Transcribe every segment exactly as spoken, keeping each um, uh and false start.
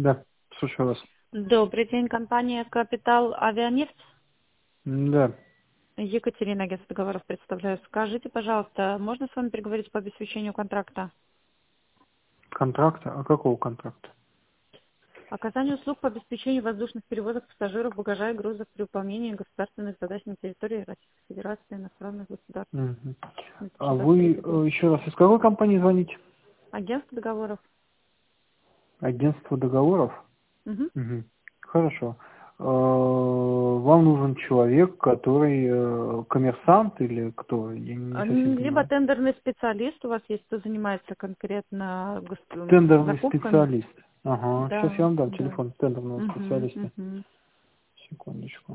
Да, слушаю вас. Добрый день, компания «Капитал Авианефть». Да. Екатерина, агентство договоров, представляю. Скажите, пожалуйста, можно с вами переговорить по обеспечению контракта? Контракта? А какого контракта? Оказание услуг по обеспечению воздушных перевозок пассажиров, багажа и грузов при выполнении государственных задач на территории Российской Федерации, иностранных государств. Мгм. Это А четвёртый вы третий год. э, еще раз из какой компании звоните? Агентство договоров. Агентство договоров? Мгм. Мгм. Хорошо. Э, Вам нужен человек, который э, коммерсант или кто? Я не А, совсем м, Либо понимаю. тендерный специалист у вас есть, кто занимается конкретно гос- м, Тендерный закупками. специалист. Ага. Сейчас я Да, вам дам да. телефон тендерного Мгм, специалиста. мгм. Секундочку.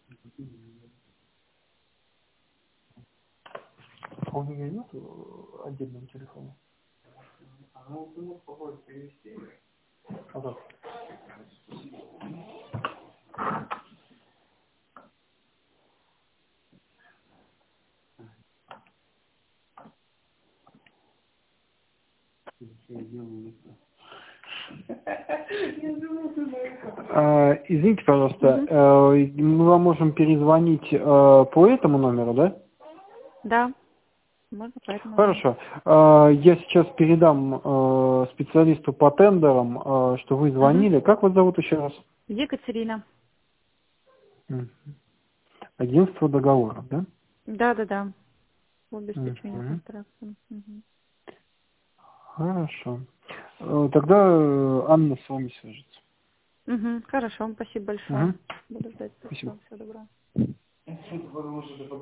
А у меня нет э, отдельного телефона? Ага. А, Извините, пожалуйста, Мгм. э, мы вам можем перезвонить э, по этому номеру, да? Да, можно по этому номеру. Хорошо. Э, Я сейчас передам э, специалисту по тендерам, э, что вы Мгм. звонили. Как вас зовут еще раз? Екатерина. Мгм. Агентство договоров, да? Да, да, да. По обеспечению Мгм. контракта. Мгм. Хорошо. Э, Тогда э, Анна с вами свяжется. Мгм. Хорошо, спасибо большое. Мгм. Буду ждать. Спасибо. Спасибо. Всего доброго.